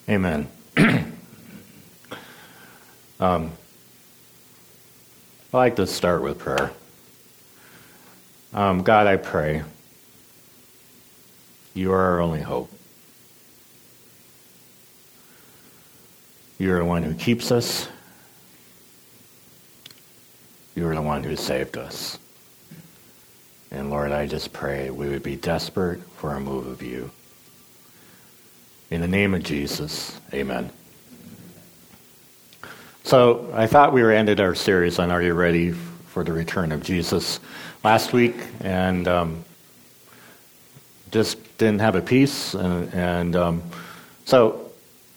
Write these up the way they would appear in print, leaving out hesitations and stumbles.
Amen. I like to start with prayer. God, I pray, you are our only hope. You are the one who keeps us. You are the one who saved us. And Lord, I just pray we would be desperate for a move of you. In the name of Jesus, amen. So I thought we were ended our series on Are You Ready for the Return of Jesus last week, and just didn't have a piece. So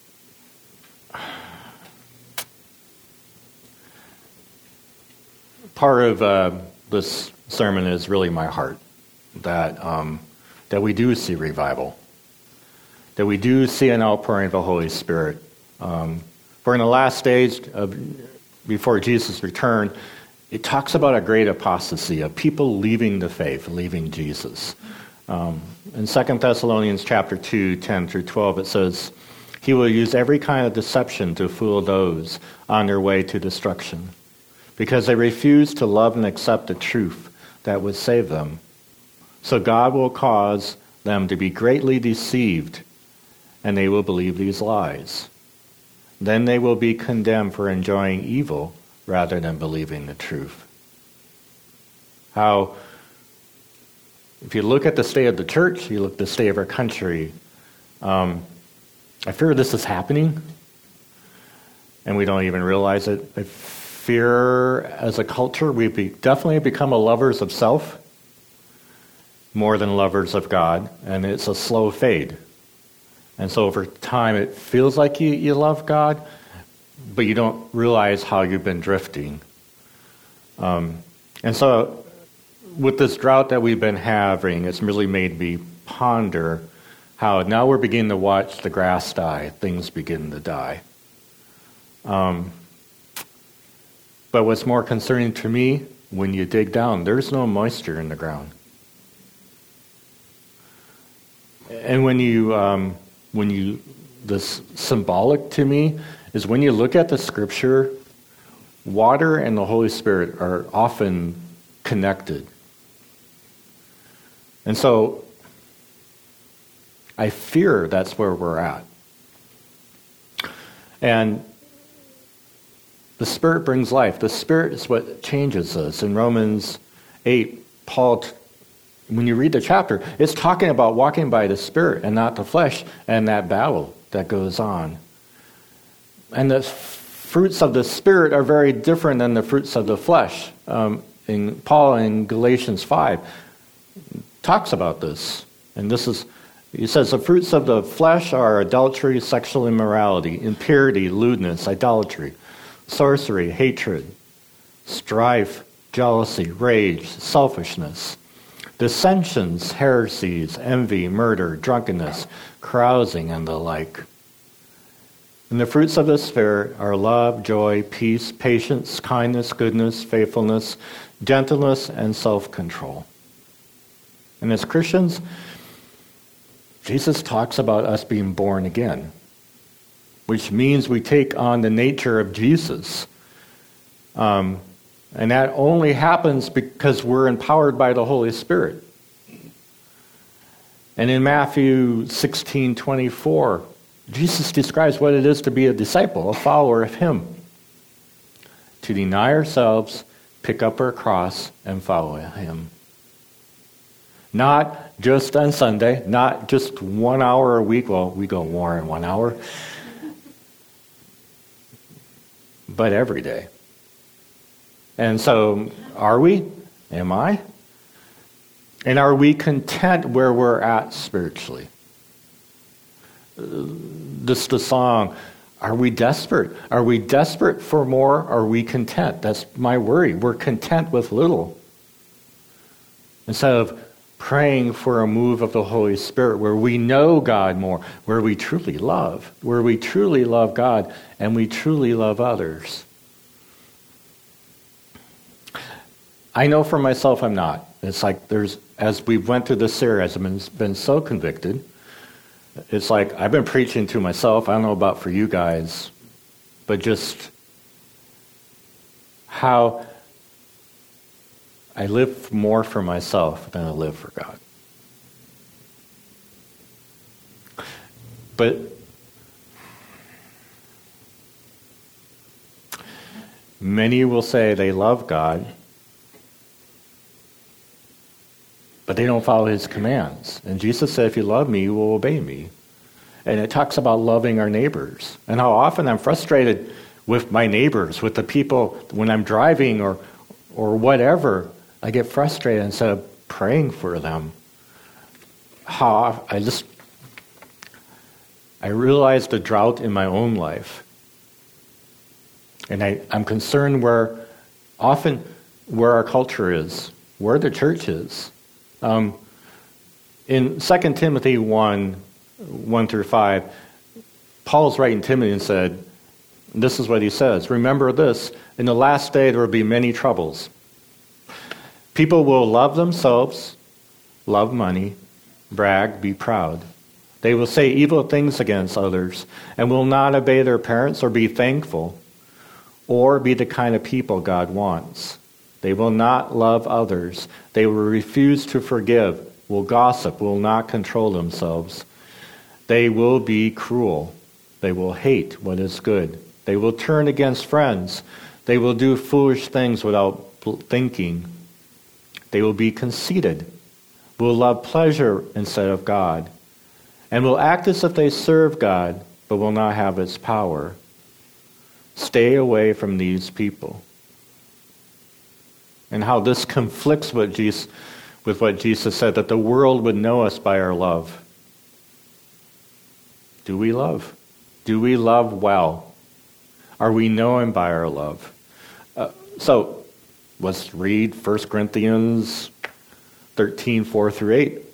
part of this sermon is really my heart, that we do see revival, that we do see an outpouring of the Holy Spirit. For in the last stage before Jesus' return, it talks about a great apostasy of people leaving the faith, leaving Jesus. In 2 Thessalonians chapter 2, 10 through 12, it says, "He will use every kind of deception to fool those on their way to destruction, because they refuse to love and accept the truth that would save them. So God will cause them to be greatly deceived, and they will believe these lies. Then they will be condemned for enjoying evil rather than believing the truth." How, if you look at the state of the church, you look at the state of our country, I fear this is happening, and we don't even realize it. I fear as a culture we've definitely become lovers of self more than lovers of God, and it's a slow fade. And so over time, it feels like you love God, but you don't realize how you've been drifting. And so with this drought that we've been having, it's really made me ponder how now we're beginning to watch the grass die, things begin to die. But what's more concerning to me, when you dig down, there's no moisture in the ground. And this symbolic to me is when you look at the scripture, water and the Holy Spirit are often connected. And so I fear that's where we're at. And the Spirit brings life. The Spirit is what changes us. In Romans 8, Paul, when you read the chapter, it's talking about walking by the Spirit and not the flesh, and that battle that goes on. And the fruits of the Spirit are very different than the fruits of the flesh. Paul in Galatians 5 talks about this. And he says, the fruits of the flesh are adultery, sexual immorality, impurity, lewdness, idolatry, sorcery, hatred, strife, jealousy, rage, selfishness, dissensions, heresies, envy, murder, drunkenness, carousing, and the like. And the fruits of the Spirit are love, joy, peace, patience, kindness, goodness, faithfulness, gentleness, and self-control. And as Christians, Jesus talks about us being born again, which means we take on the nature of Jesus. And that only happens because we're empowered by the Holy Spirit. And in Matthew 16:24, Jesus describes what it is to be a disciple, a follower of Him. To deny ourselves, pick up our cross, and follow Him. Not just on Sunday, not just 1 hour a week. Well, we go more in 1 hour. But every day. And so, are we? Am I? And are we content where we're at spiritually? This the song, are we desperate? Are we desperate for more? Are we content? That's my worry. We're content with little. Instead of praying for a move of the Holy Spirit where we know God more, where we truly love God, and we truly love others. I know for myself I'm not. It's like as we went through this series, I've been so convicted It's like I've been preaching to myself. I don't know about for you guys, but just how I live more for myself than I live for God. But many will say they love God, but they don't follow his commands. And Jesus said, if you love me, you will obey me. And it talks about loving our neighbors. And how often I'm frustrated with my neighbors, with the people when I'm driving or whatever. I get frustrated instead of praying for them. How I realize the drought in my own life. And I'm concerned where our culture is, where the church is. In 2 Timothy 1:1-5, Paul's writing Timothy and said, this is what he says, remember this, in the last day there will be many troubles. People will love themselves, love money, brag, be proud. They will say evil things against others and will not obey their parents or be thankful or be the kind of people God wants. They will not love others. They will refuse to forgive, will gossip, will not control themselves. They will be cruel. They will hate what is good. They will turn against friends. They will do foolish things without thinking. They will be conceited, will love pleasure instead of God, and will act as if they serve God, but will not have its power. Stay away from these people. And how this conflicts with what Jesus said, that the world would know us by our love. Do we love? Do we love well? Are we known by our love? So let's read 1 Corinthians 13, 4-8. It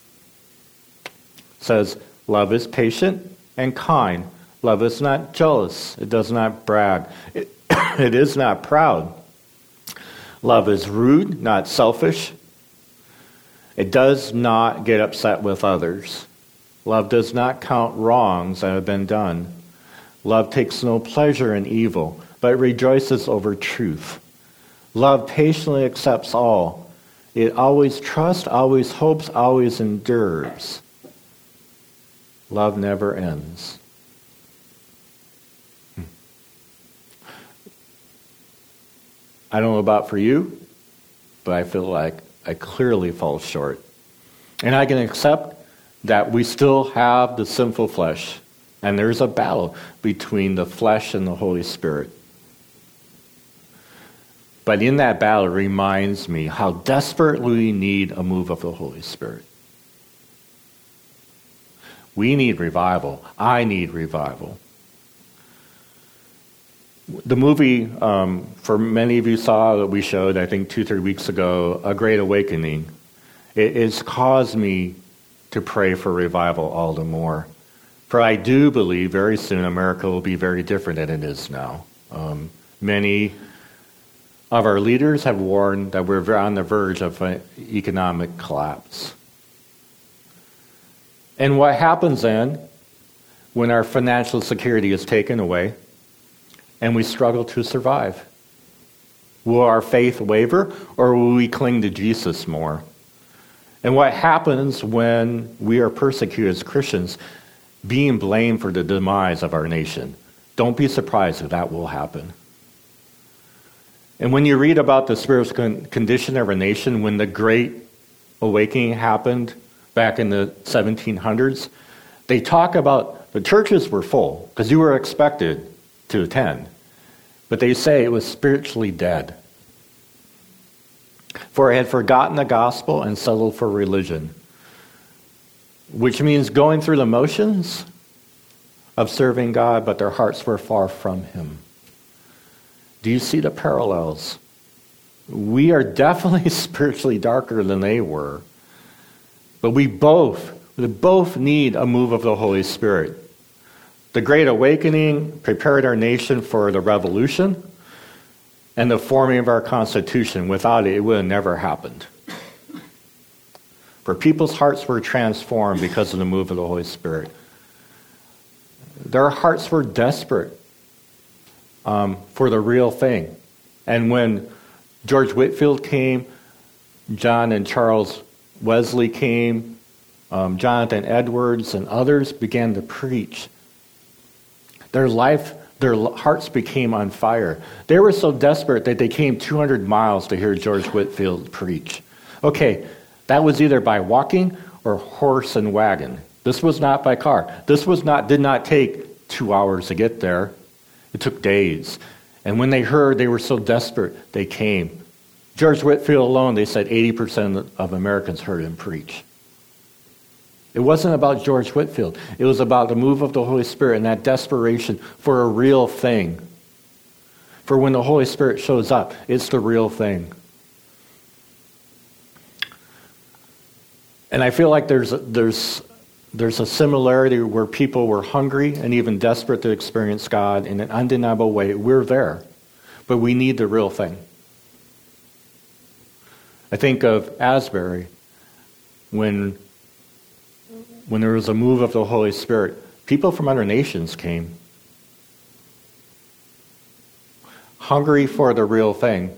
says, love is patient and kind. Love is not jealous. It does not brag. It is not proud. Love is rude, not selfish. It does not get upset with others. Love does not count wrongs that have been done. Love takes no pleasure in evil, but rejoices over truth. Love patiently accepts all. It always trusts, always hopes, always endures. Love never ends. I don't know about for you, but I feel like I clearly fall short. And I can accept that we still have the sinful flesh, and there's a battle between the flesh and the Holy Spirit. But in that battle, it reminds me how desperately we need a move of the Holy Spirit. We need revival. I need revival. The movie, for many of you saw that we showed, I think 2-3 weeks ago, A Great Awakening. It has caused me to pray for revival all the more. For I do believe very soon America will be very different than it is now. Many of our leaders have warned that we're on the verge of an economic collapse. And what happens then when our financial security is taken away and we struggle to survive? Will our faith waver, or will we cling to Jesus more? And what happens when we are persecuted as Christians, being blamed for the demise of our nation? Don't be surprised if that will happen. And when you read about the spiritual condition of our nation, when the Great Awakening happened back in the 1700s, they talk about the churches were full because you were expected to attend. But they say it was spiritually dead. For it had forgotten the gospel and settled for religion, which means going through the motions of serving God, but their hearts were far from him. Do you see the parallels? We are definitely spiritually darker than they were. But we both need a move of the Holy Spirit. The Great Awakening prepared our nation for the revolution and the forming of our Constitution. Without it, it would have never happened. For people's hearts were transformed because of the move of the Holy Spirit. Their hearts were desperate for the real thing. And when George Whitefield came, John and Charles Wesley came, Jonathan Edwards and others began to preach. Their hearts became on fire. They were so desperate that they came 200 miles to hear George Whitefield preach. Okay, that was either by walking or horse and wagon. This was not by car. This did not take 2 hours to get there. It took days. And when they heard, they were so desperate, they came. George Whitefield alone, they said 80% of Americans heard him preach. It wasn't about George Whitefield. It was about the move of the Holy Spirit and that desperation for a real thing. For when the Holy Spirit shows up, it's the real thing. And I feel like there's a similarity where people were hungry and even desperate to experience God in an undeniable way. We're there, but we need the real thing. I think of Asbury when there was a move of the Holy Spirit. People from other nations came, hungry for the real thing.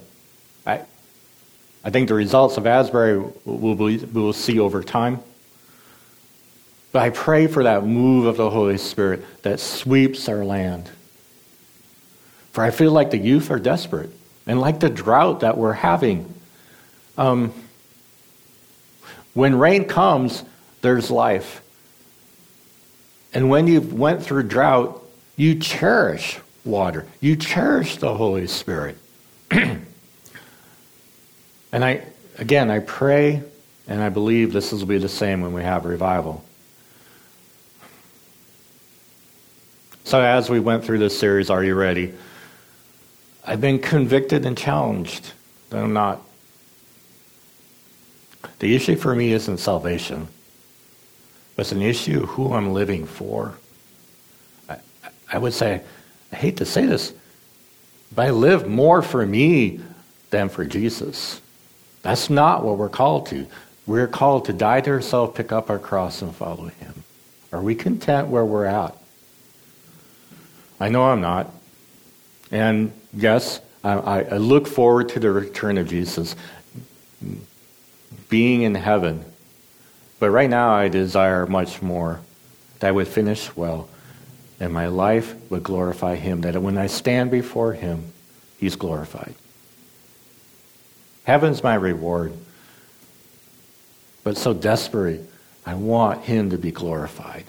I think the results of Asbury we'll see over time. But I pray for that move of the Holy Spirit that sweeps our land. For I feel like the youth are desperate. And like the drought that we're having. When rain comes, there's life. And when you went through drought, you cherish water. You cherish the Holy Spirit. And I pray and I believe this will be the same when we have revival. So as we went through this series, Are You Ready? I've been convicted and challenged that I'm not. The issue for me isn't salvation. It's an issue of who I'm living for. I would say, I hate to say this, but I live more for me than for Jesus. That's not what we're called to. We're called to die to ourselves, pick up our cross, and follow him. Are we content where we're at? I know I'm not. And yes, I look forward to the return of Jesus, being in heaven. But right now I desire much more, that I would finish well, and my life would glorify him, that when I stand before him, he's glorified. Heaven's my reward. But so desperate, I want him to be glorified.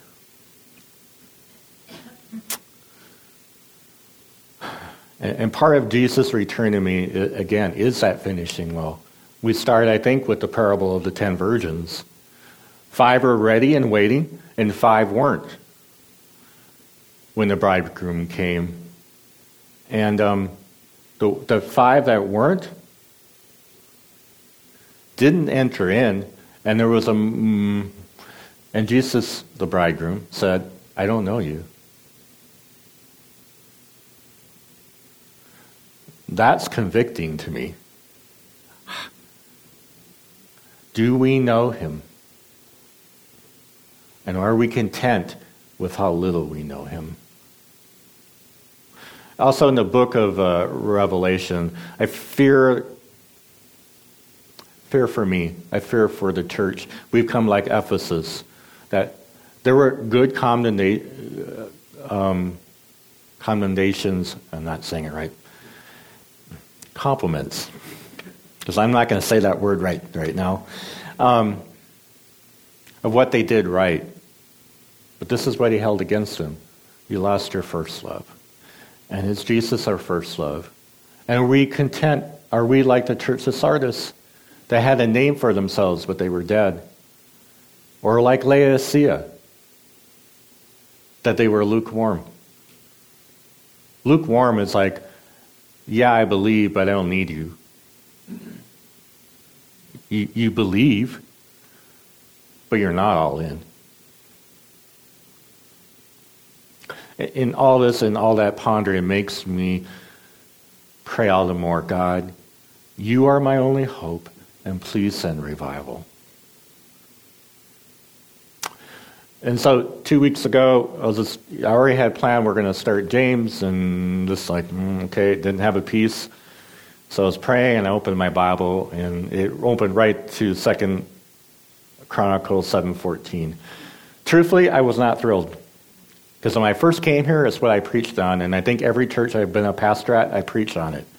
And part of Jesus' return to me, again, is that finishing well. We start, I think, with the parable of the 10 virgins. 5 were ready and waiting, and 5 weren't when the bridegroom came. And the 5 that weren't didn't enter in, and there was and Jesus, the bridegroom, said, I don't know you. That's convicting to me. Do we know him? And are we content with how little we know him? Also in the book of Revelation, I fear for me. I fear for the church. We've come like Ephesus, that there were good commendations, I'm not saying it right, compliments, because I'm not going to say that word right now, of what they did right. But this is what he held against them. You lost your first love. And is Jesus our first love? And are we content? Are we like the church of Sardis? They had a name for themselves, but they were dead. Or like Laodicea, that they were lukewarm. Lukewarm is like, yeah, I believe, but I don't need you. You believe, but you're not all in. In all this and all that pondering, it makes me pray all the more, God, you are my only hope, and please send revival. And so 2 weeks ago, I already had planned we're going to start James, and just like, okay, didn't have a piece. So I was praying, and I opened my Bible, and it opened right to 2 Chronicles 7:14. Truthfully, I was not thrilled. Because when I first came here, it's what I preached on, and I think every church I've been a pastor at, I preached on it.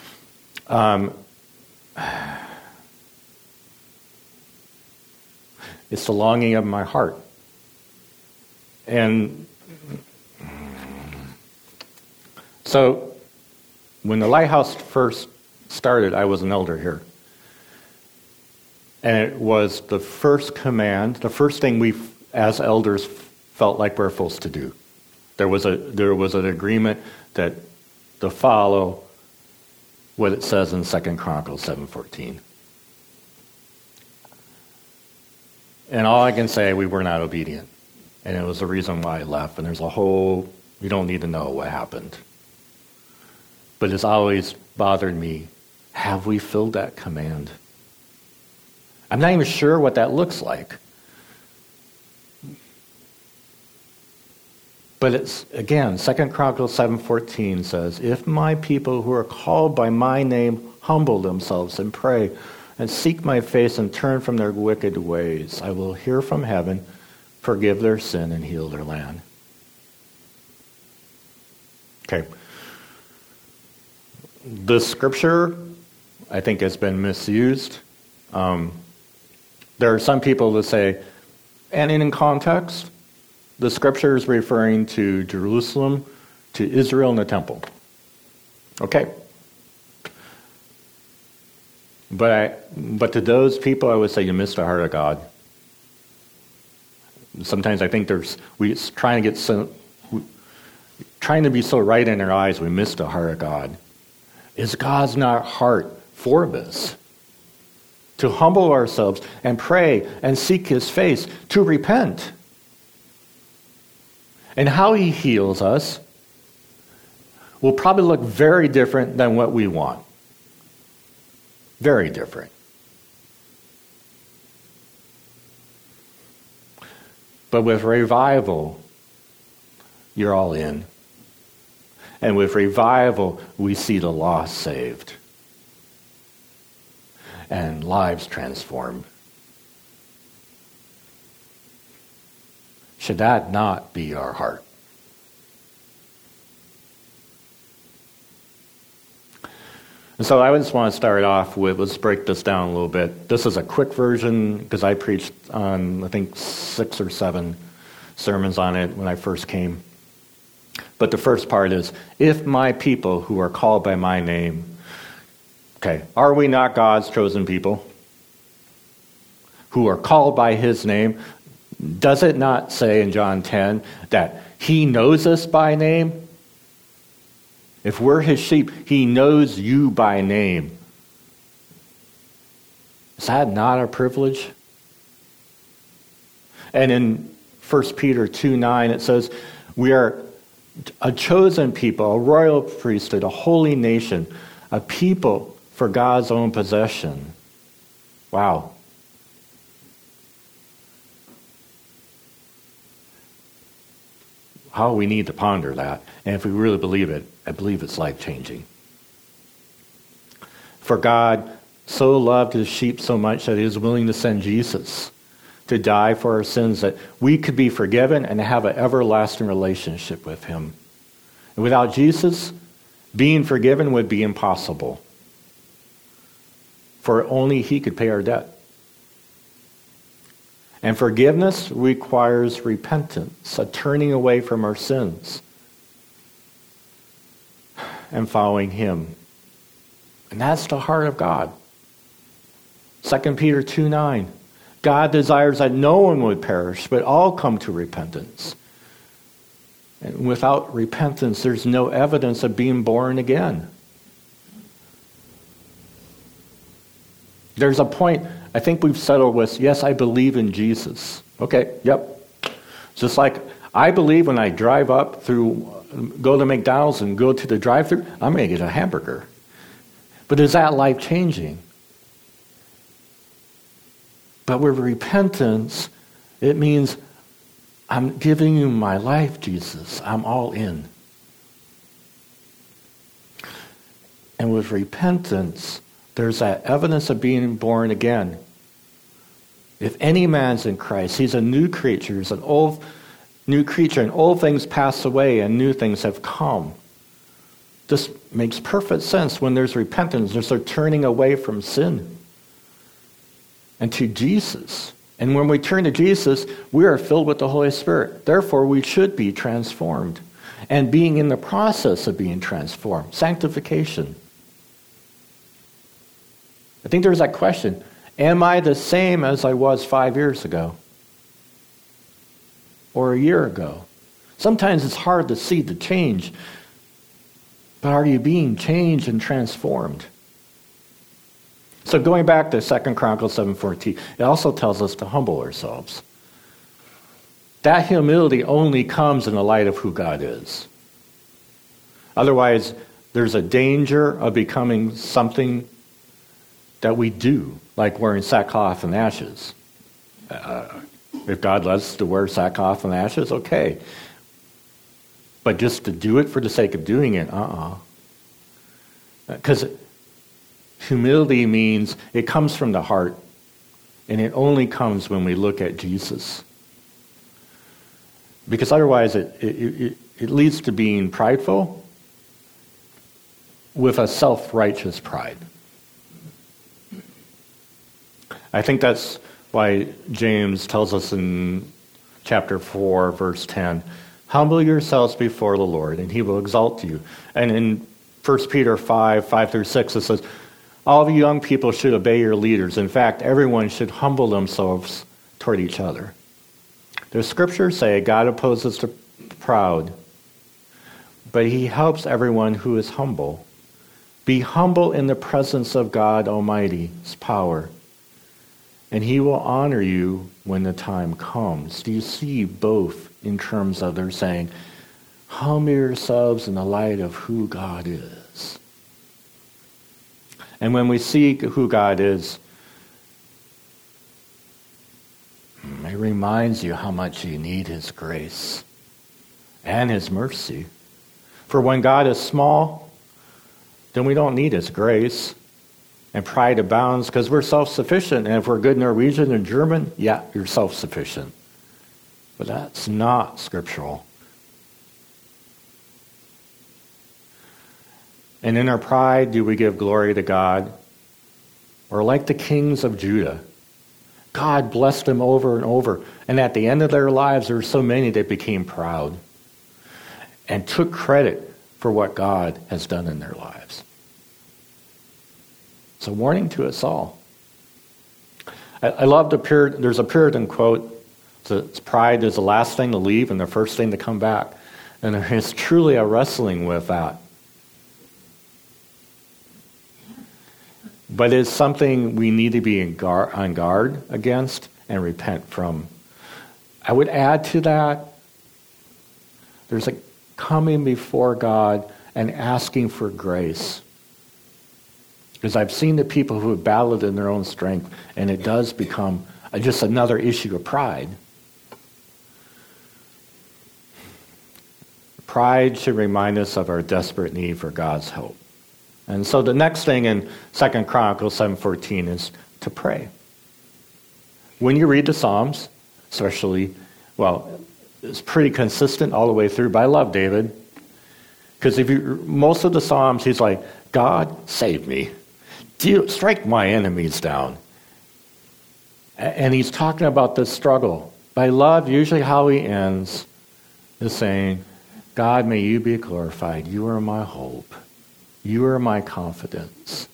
It's the longing of my heart. And so when the Lighthouse first started, I was an elder here. And it was the first command, the first thing we as elders felt like we're supposed to do. There was an agreement that to follow what it says in 2 Chronicles 7:14. And all I can say, we were not obedient. And it was the reason why I left. And there's a whole, you don't need to know what happened. But it's always bothered me. Have we filled that command? I'm not even sure what that looks like. But it's, again, 2 Chronicles 7:14 says, if my people who are called by my name humble themselves and pray and seek my face and turn from their wicked ways, I will hear from heaven, forgive their sin, and heal their land. Okay. The scripture, I think, has been misused. There are some people that say, and in context, the scripture is referring to Jerusalem, to Israel, and the temple. Okay. But to those people, I would say you missed the heart of God. Sometimes I think trying to be so right in our eyes, we miss the heart of God. Is God's not heart for this? To humble ourselves and pray and seek his face, to repent. And how he heals us will probably look very different than what we want. Very different. But with revival, you're all in. And with revival, we see the lost saved. And lives transformed. Should that not be our heart? And so I just want to start off with, let's break this down a little bit. This is a quick version because I preached on, I think, 6 or 7 sermons on it when I first came. But the first part is, if my people who are called by my name. Okay, are we not God's chosen people who are called by his name? Does it not say in John 10 that he knows us by name? If we're his sheep, he knows you by name. Is that not a privilege? And in 1 Peter 2:9, it says, we are a chosen people, a royal priesthood, a holy nation, a people for God's own possession. Wow. How we need to ponder that. And if we really believe it, I believe it's life-changing. For God so loved his sheep so much that he was willing to send Jesus to die for our sins, that we could be forgiven and have an everlasting relationship with him. And without Jesus, being forgiven would be impossible. For only he could pay our debt. And forgiveness requires repentance, a turning away from our sins and following him. And that's the heart of God. 2 Peter 2:9. God desires that no one would perish, but all come to repentance. And without repentance, there's no evidence of being born again. There's a point I think we've settled with, yes, I believe in Jesus. Okay, yep. Just like I believe when I drive up through, go to McDonald's and go to the drive-thru, I'm going to get a hamburger. But is that life-changing? But with repentance, it means I'm giving you my life, Jesus. I'm all in. And with repentance, there's that evidence of being born again. If any man's in Christ, he's a new creature. He's an old new creature, and old things pass away and new things have come. This makes perfect sense when there's repentance. There's a turning away from sin and to Jesus. And when we turn to Jesus, we are filled with the Holy Spirit. Therefore, we should be transformed and being in the process of being transformed. Sanctification. I think there's that question, am I the same as I was 5 years ago? Or a year ago? Sometimes it's hard to see the change, but are you being changed and transformed? So going back to 2 Chronicles 7:14, it also tells us to humble ourselves. That humility only comes in the light of who God is. Otherwise, there's a danger of becoming something that we do, like wearing sackcloth and ashes. If God lets us to wear sackcloth and ashes, okay. But just to do it for the sake of doing it, Because humility means it comes from the heart, and it only comes when we look at Jesus. Because otherwise it leads to being prideful with a self-righteous pride. I think that's why James tells us in chapter 4, verse 10, humble yourselves before the Lord, and he will exalt you. And in 1 Peter 5:5-6, it says, all of you young people should obey your leaders. In fact, everyone should humble themselves toward each other. The scriptures say God opposes the proud, but he helps everyone who is humble. Be humble in the presence of God Almighty's power, and he will honor you when the time comes. Do you see both in terms of they're saying, humble yourselves in the light of who God is. And when we see who God is, it reminds you how much you need his grace and his mercy. For when God is small, then we don't need his grace. And pride abounds because we're self-sufficient. And if we're good Norwegian and German, yeah, you're self-sufficient. But that's not scriptural. And in our pride, do we give glory to God? Or like the kings of Judah, God blessed them over and over. And at the end of their lives, there were so many that became proud and took credit for what God has done in their lives. It's a warning to us all. I love there's a Puritan quote, it's pride is the last thing to leave and the first thing to come back. And there is truly a wrestling with that. But it's something we need to be on guard against and repent from. I would add to that, there's a coming before God and asking for grace. Because I've seen the people who have battled in their own strength, and it does become just another issue of pride. Pride should remind us of our desperate need for God's help. And so the next thing in 2 Chronicles 7:14 is to pray. When you read the Psalms, especially, it's pretty consistent all the way through, but I love David. Because most of the Psalms, he's like, God, save me. Strike my enemies down. And he's talking about this struggle. But I love usually how he ends is saying, God, may you be glorified. You are my hope. You are my confidence.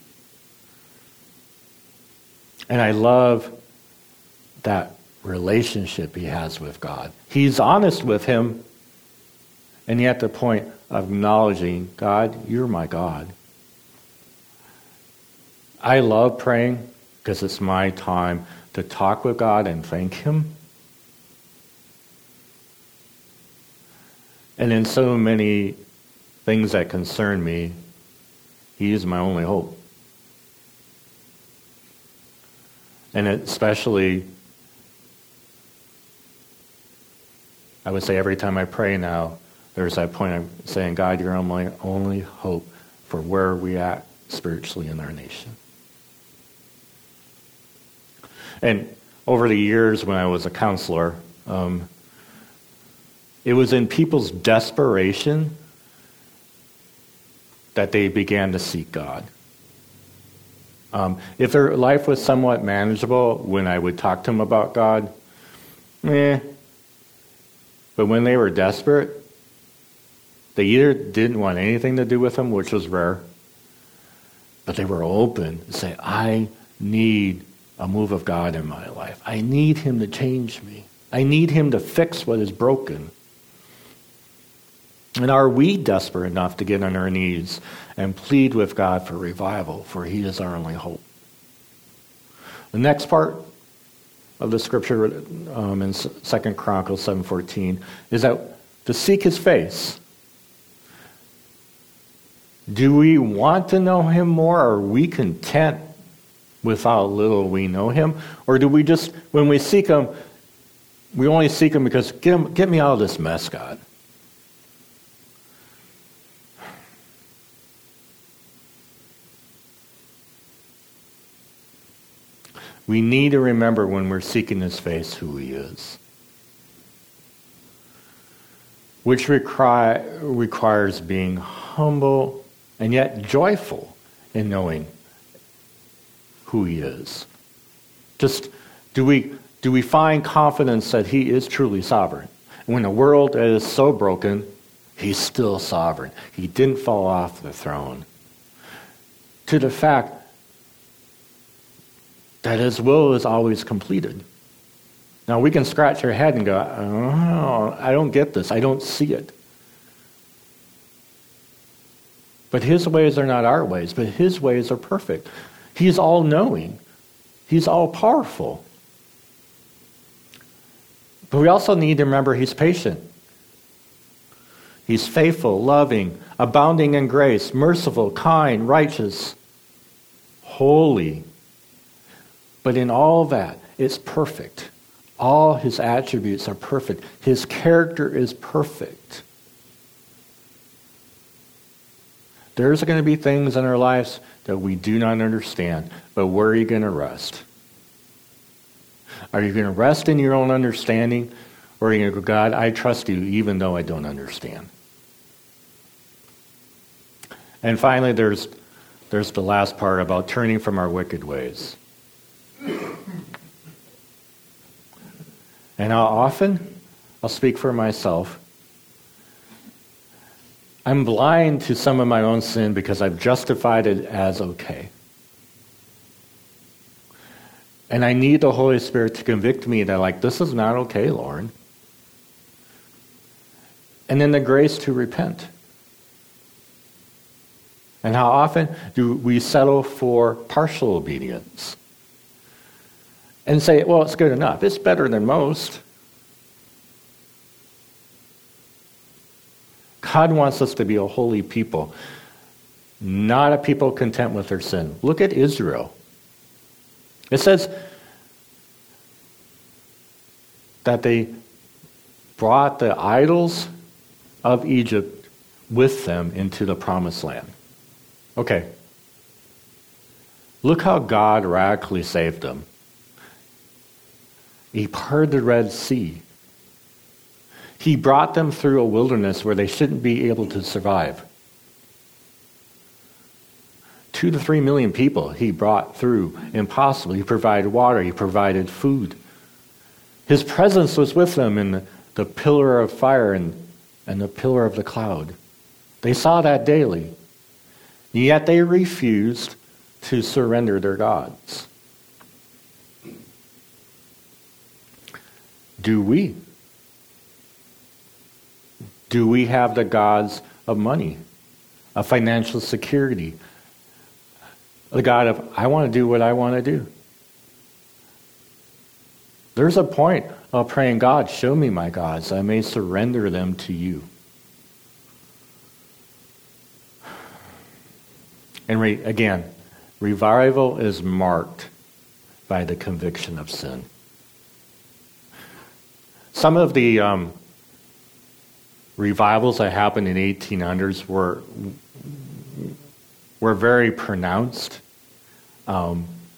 And I love that relationship he has with God. He's honest with him, and yet the point of acknowledging, God, you're my God. I love praying because it's my time to talk with God and thank him. And in so many things that concern me, he is my only hope. And especially I would say every time I pray now, there's that point of saying, God, you're my only hope for where we at spiritually in our nation. And over the years when I was a counselor, it was in people's desperation that they began to seek God. If their life was somewhat manageable when I would talk to them about God, But when they were desperate, they either didn't want anything to do with him, which was rare, but they were open to say, I need a move of God in my life. I need him to change me. I need him to fix what is broken. And are we desperate enough to get on our knees and plead with God for revival, for he is our only hope? The next part of the scripture in 2 Chronicles 7:14 is that to seek his face. Do we want to know him more? Are we content with how little we know him? Or do we just, when we seek him, we only seek him because get me out of this mess, God? We need to remember when we're seeking his face who he is, which requires being humble and yet joyful in knowing who he is. Just do we find confidence that he is truly sovereign? When the world is so broken, he's still sovereign. He didn't fall off the throne. To the fact that his will is always completed. Now we can scratch our head and go, oh, I don't get this. I don't see it. But his ways are not our ways, but his ways are perfect. He's all-knowing. He's all-powerful. But we also need to remember he's patient. He's faithful, loving, abounding in grace, merciful, kind, righteous, holy. But in all that, it's perfect. All his attributes are perfect. His character is perfect. There's going to be things in our lives that we do not understand, but where are you going to rest? Are you going to rest in your own understanding, or are you going to go, God, I trust you even though I don't understand? And finally, there's the last part about turning from our wicked ways. And how often, I'll speak for myself, I'm blind to some of my own sin because I've justified it as okay. And I need the Holy Spirit to convict me that, this is not okay, Lauren. And then the grace to repent. And how often do we settle for partial obedience? And say, well, it's good enough. It's better than most. God wants us to be a holy people, not a people content with their sin. Look at Israel. It says that they brought the idols of Egypt with them into the promised land. Okay. Look how God radically saved them. He parted the Red Sea. He brought them through a wilderness where they shouldn't be able to survive. 2 to 3 million people he brought through impossible. He provided water. He provided food. His presence was with them in the pillar of fire and the pillar of the cloud. They saw that daily. Yet they refused to surrender their gods. Do we? Do we have the gods of money, of financial security, the God of, I want to do what I want to do? There's a point of praying, God, show me my gods, I may surrender them to you. And again, revival is marked by the conviction of sin. Some of the revivals that happened in the 1800s were very pronounced. I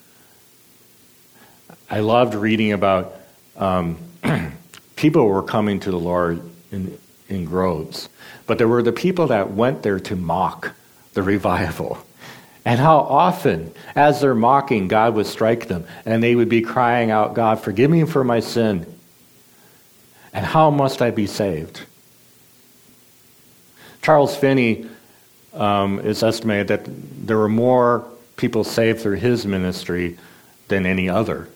loved reading about people were coming to the Lord in groves, but there were the people that went there to mock the revival. And how often, as they're mocking, God would strike them, and they would be crying out, God, forgive me for my sin. And how must I be saved? Charles Finney, it's estimated that there were more people saved through his ministry than any other.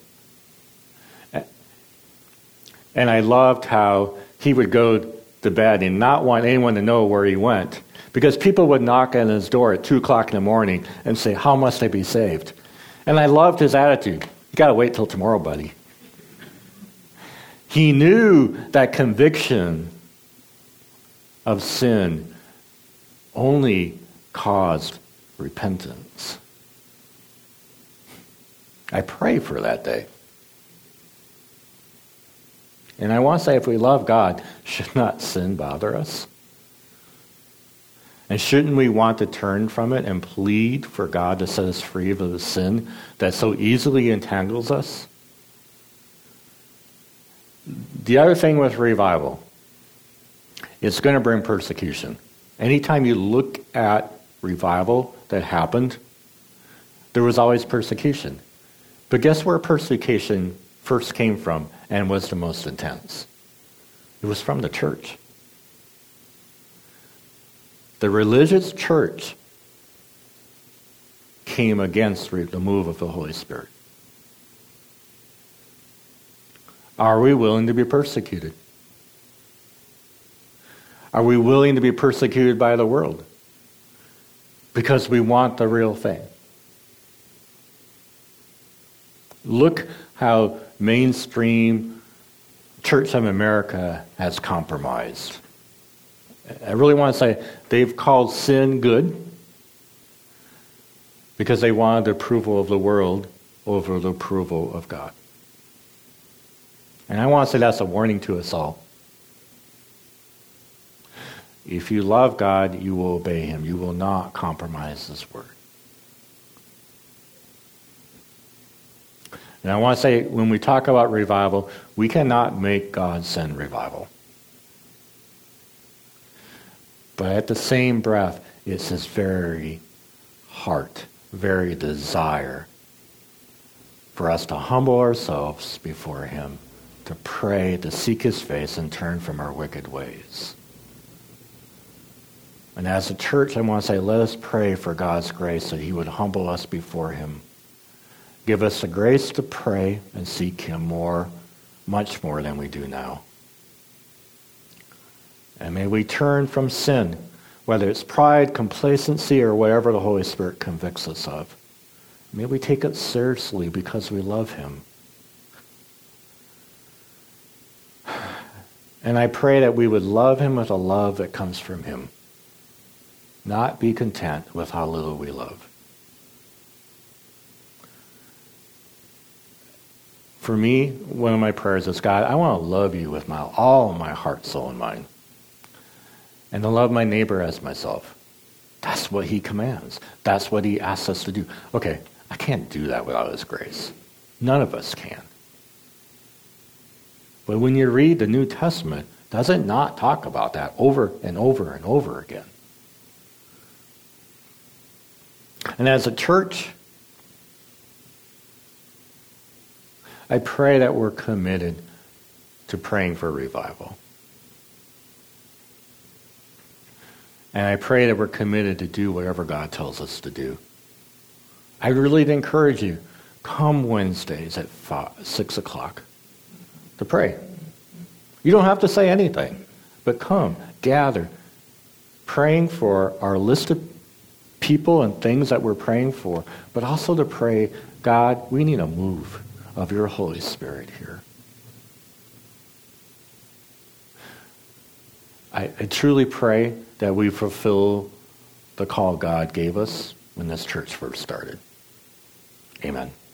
And I loved how he would go to bed and not want anyone to know where he went, because people would knock on his door at 2 o'clock in the morning and say, how must I be saved? And I loved his attitude. You got to wait till tomorrow, buddy. He knew that conviction of sin only caused repentance. I pray for that day. And I want to say, if we love God, should not sin bother us? And shouldn't we want to turn from it and plead for God to set us free of the sin that so easily entangles us? The other thing with revival, it's going to bring persecution. Anytime you look at revival that happened, there was always persecution. But guess where persecution first came from and was the most intense? It was from the church. The religious church came against the move of the Holy Spirit. Are we willing to be persecuted? Are we willing to be persecuted by the world? Because we want the real thing. Look how mainstream Church of America has compromised. I really want to say they've called sin good because they wanted the approval of the world over the approval of God. And I want to say that's a warning to us all. If you love God, you will obey him. You will not compromise his word. And I want to say, when we talk about revival, we cannot make God send revival. But at the same breath, it's his very heart, very desire for us to humble ourselves before him, to pray, to seek his face, and turn from our wicked ways. And as a church, I want to say, let us pray for God's grace that he would humble us before him. Give us the grace to pray and seek him more, much more than we do now. And may we turn from sin, whether it's pride, complacency, or whatever the Holy Spirit convicts us of. May we take it seriously because we love him. And I pray that we would love him with a love that comes from him. Not be content with how little we love. For me, one of my prayers is, God, I want to love you with all my heart, soul, and mind. And to love my neighbor as myself. That's what he commands. That's what he asks us to do. Okay, I can't do that without his grace. None of us can. But when you read the New Testament, does it not talk about that over and over and over again? And as a church, I pray that we're committed to praying for revival. And I pray that we're committed to do whatever God tells us to do. I really encourage you, come Wednesdays at 6 o'clock to pray. You don't have to say anything, but come, gather, praying for our list of people and things that we're praying for, but also to pray, God, we need a move of your Holy Spirit here. I truly pray that we fulfill the call God gave us when this church first started. Amen.